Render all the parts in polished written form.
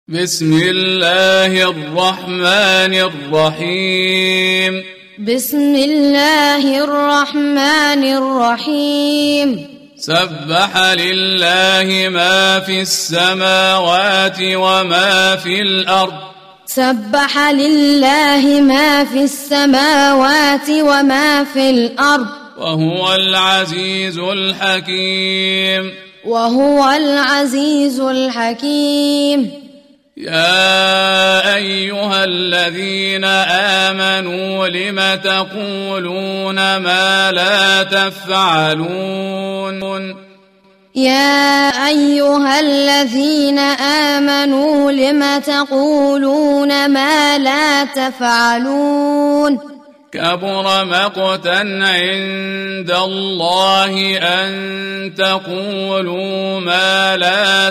بسم الله الرحمن الرحيم. بسم الله الرحمن الرحيم. سبح لله ما في السماوات وما في الأرض. سبح لله ما في السماوات وما في الأرض. وهو العزيز الحكيم. وهو العزيز الحكيم. يا أيها الذين آمنوا لم تقولون ما لا تفعلون. يا أيها الذين آمنوا لم تقولون ما لا تفعلون. كبر مقتا عند الله أن تقولوا ما لا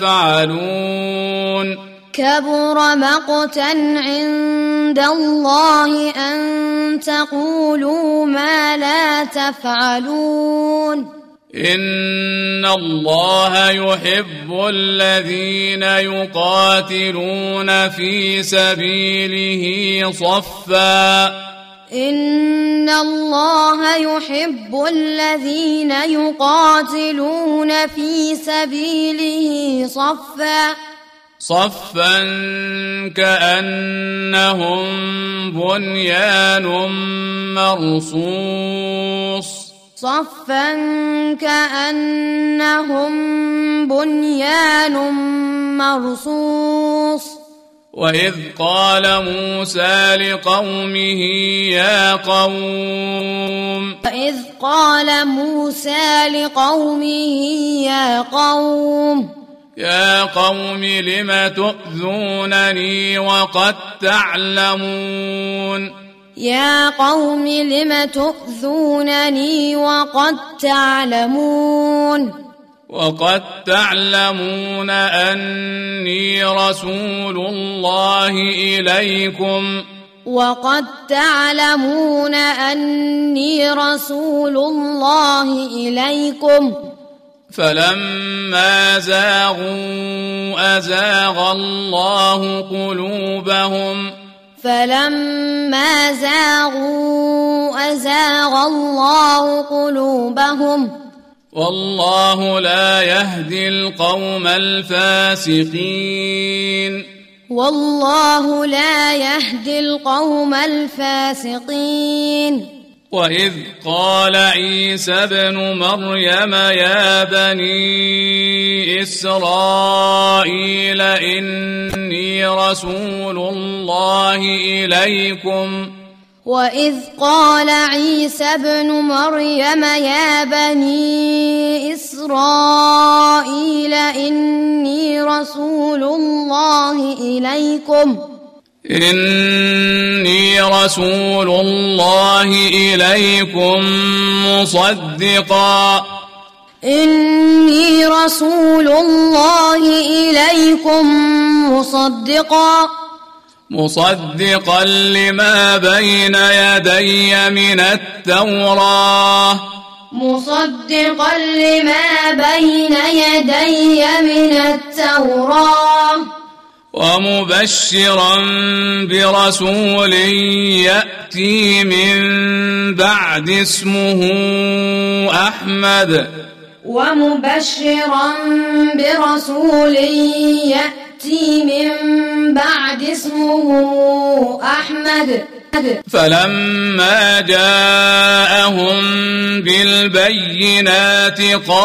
تفعلون. كبر مقتا عند الله أن تقولوا ما لا تفعلون. إن الله يحب الذين يقاتلون في سبيله صفا. إن الله يحب الذين يقاتلون في سبيله صفا كأنهم بنيان مرصوص. صفا كأنهم بنيان مرصوص. وإذ قال موسى لقومه يا قوم. وإذ قال موسى لقومه يا قوم لم تؤذونني وقد تعلمون. يا قوم لم تؤذونني وقد تعلمون أني رسول الله إليكم. وقد تعلمون أني رسول الله إليكم. فلما زاغوا أزاغ الله قلوبهم. فلما زاغوا أزاغ الله قلوبهم. والله لا يهدي القوم الفاسقين. والله لا يهدي القوم الفاسقين. وإذ قال عيسى ابن مريم يا بني إسرائيل إني رسول الله إليكم. وإذ قال عيسى ابن مريم يا بني إسرائيل إني رسول الله إليكم. إني رسول الله إليكم مصدقا. إني رسول الله إليكم مصدقا لما بين يدي من التوراة. مصدقا لما بين يدي من التوراة. ومبشرا برسول يأتي من بعد اسمه أحمد. ومبشرا برسول يأتي من بعد اسمه أحمد. فلما جاءهم بالبينات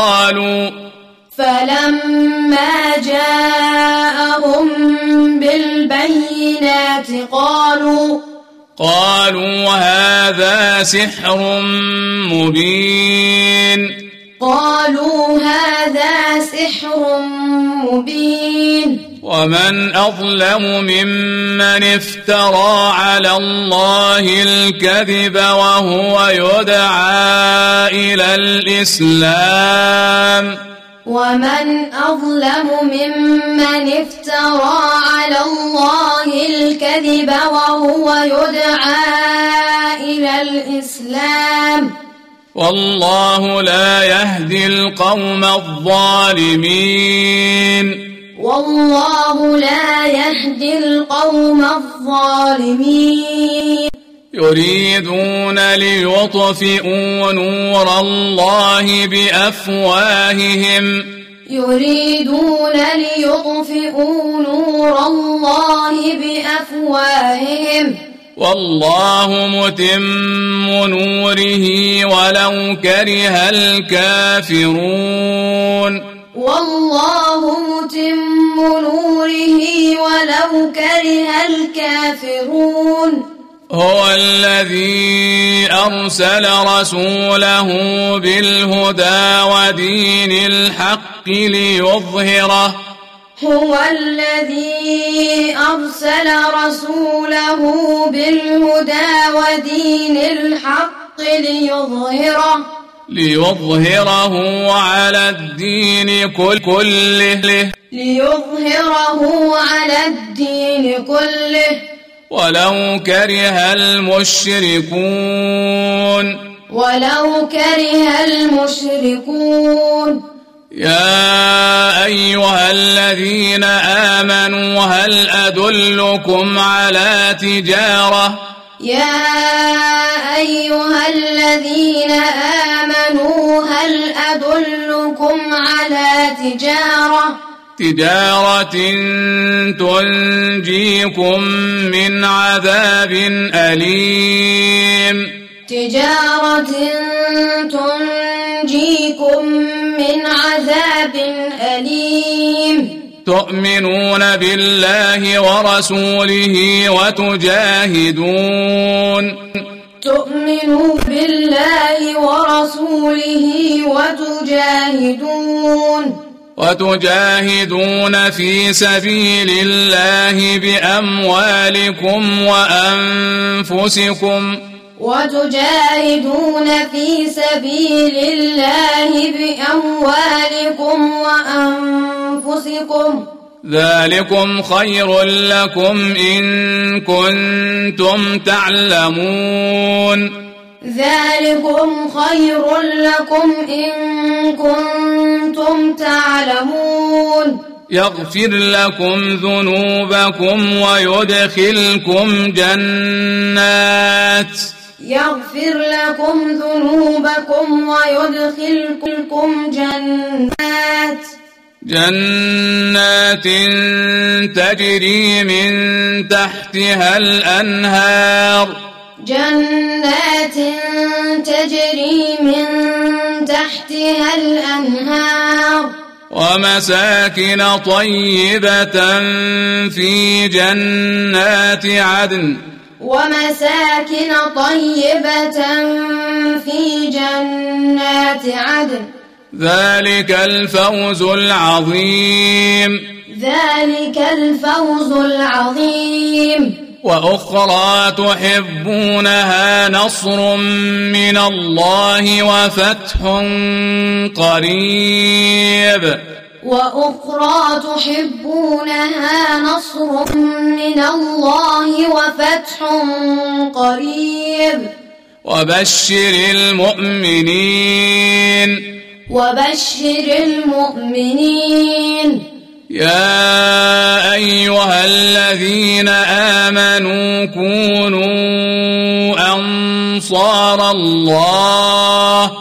قالوا هذا سحر مبين. ومن أظلم ممن افترى على الله الكذب وهو يدعى إلى الإسلام. ومن أظلم ممن افترى على الله الكذب وهو يدعى إلى الإسلام. والله لا يهدي القوم الظالمين. والله لا يهدي القوم الظالمين يريدون ليطفئوا نور الله بأفواههم يريدون ليطفئوا نور الله بأفواههم والله متم نوره ولو كره الكافرون والله متم نوره ولو كره الكافرون هو الذي أرسل رسوله بالهدى ودين الحق ليظهره هو الذي أرسل رسوله بالهدى ودين الحق ليظهره على الدين كله ليظهره على الدين كله ولو كره المشركون يا أيها الذين آمنوا هل أدلكم على تجارة تجارة تنجيكم من عذاب أليم تؤمنون بالله ورسوله وتجاهدون في سبيل الله بأموالكم وأنفسكم ذلكم خير لكم إن كنتم تعلمون يغفر لكم ذنوبكم ويدخلكم جنات تجري من تحتها الأنهار ومساكن طيبة في جنات عدن ذلك الفوز العظيم وأخرى تحبونها نصر من الله وفتح قريب وبشر المؤمنين يا أيها الذين آمنوا كونوا أنصار الله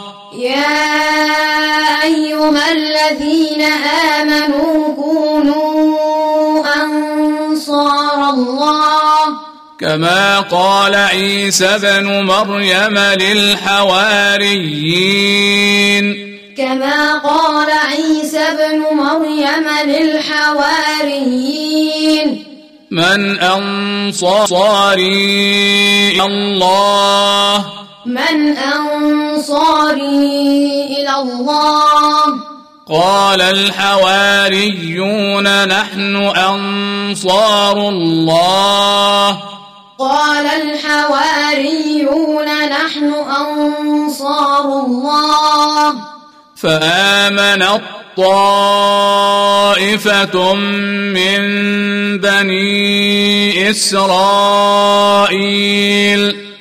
كما قال عيسى ابن مريم للحواريين من أنصاري إلى الله قال الحواريون نحن أنصار الله فآمنت طائفة من بني إسرائيل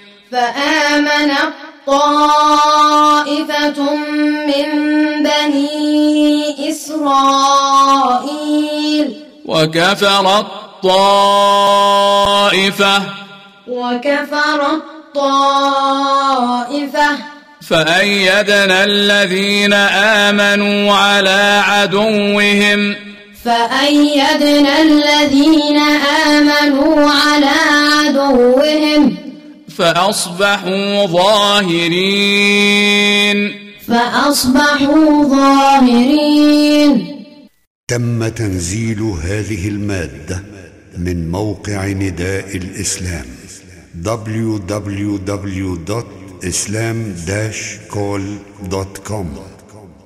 وكفرت الطائفة فأيدنا الذين آمنوا على عدوهم فأصبحوا ظاهرين. تم تنزيل هذه المادة من موقع نداء الإسلام www.islam-call.com